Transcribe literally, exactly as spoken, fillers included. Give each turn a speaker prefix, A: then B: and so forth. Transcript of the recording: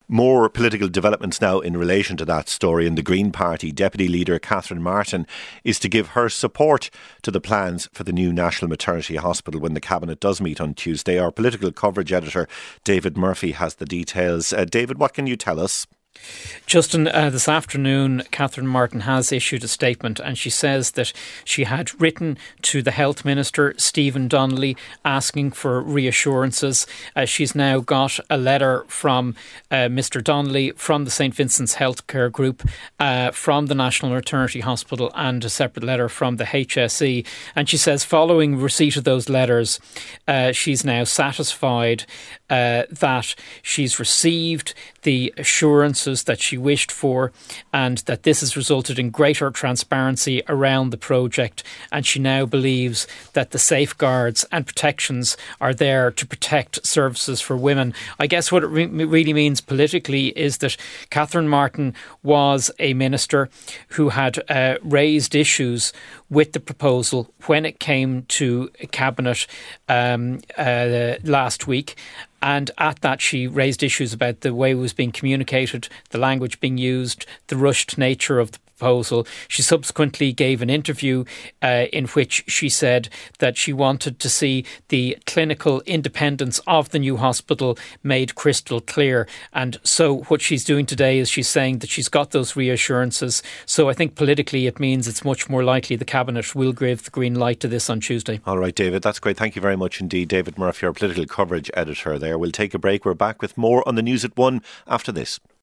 A: More political developments now in relation to that story. In the Green Party, Deputy Leader Catherine Martin is to give her support to the plans for the new National Maternity Hospital when the Cabinet does meet on Tuesday. Our political coverage editor, David Murphy, has the details. Uh, David, what can you tell us?
B: Justin, uh, this afternoon, Catherine Martin has issued a statement, and she says that she had written to the Health Minister, Stephen Donnelly, asking for reassurances. Uh, she's now got a letter from uh, Mr Donnelly, from the St Vincent's Healthcare Group, uh, from the National Maternity Hospital, and a separate letter from the H S E. And she says following receipt of those letters, uh, she's now satisfied uh, that she's received the assurances that she wished for, and that this has resulted in greater transparency around the project, and she now believes that the safeguards and protections are there to protect services for women. I guess what it re- really means politically is that Catherine Martin was a minister who had uh, raised issues with the proposal when it came to Cabinet um, uh, last week. And at that, she raised issues about the way it was being communicated, the language being used, the rushed nature of the proposal. She subsequently gave an interview uh, in which she said that she wanted to see the clinical independence of the new hospital made crystal clear. And so what she's doing today is she's saying that she's got those reassurances. So I think politically it means it's much more likely the Cabinet will give the green light to this on Tuesday.
A: All right, David, that's great. Thank you very much indeed. David Murphy, our political coverage editor there. We'll take a break. We're back with more on the news at one after this.